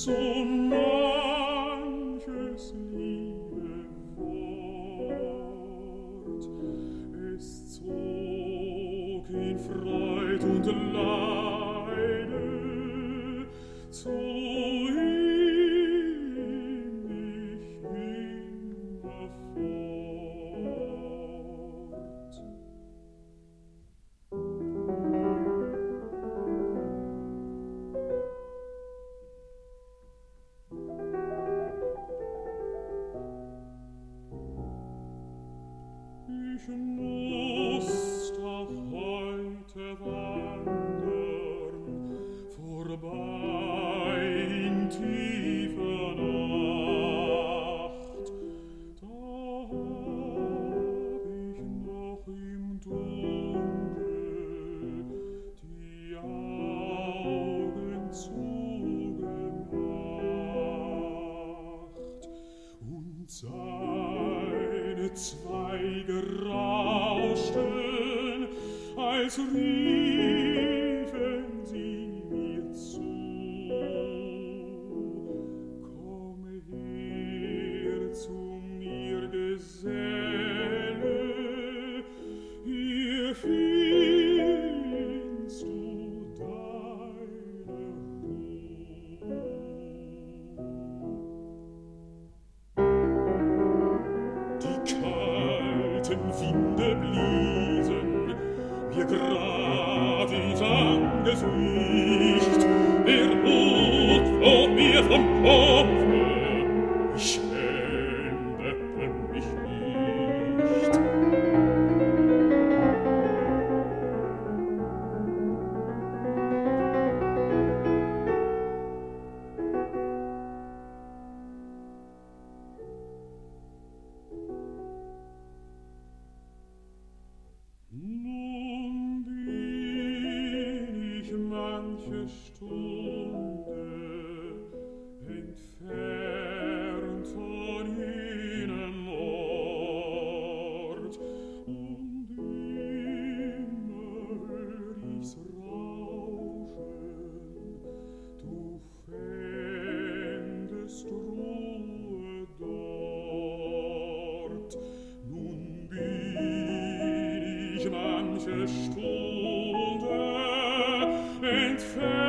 so manches liebe Wort. Es zog in Freud und Leide zu ihm mich immerfort. Ich muss doch heute wandern, vorbei in tiefer Nacht. Da hab ich noch im Dunkel die Augen zugemacht und seine Zweige rauschten, als riefen sie mir zu. Komme her zu mir, Geselle, hier findest du deine Ruhe. Die kalten Winde bliesen mir grad ins Angesicht, der Mut flog mir vom Kopfe, ich schämte mich nicht. Nun bin ich manche Stunde entfernt von jenem Ort, und immer hör ich's rauschen, du fändest Ruhe dort. Nun bin ich manche Stunde entfernt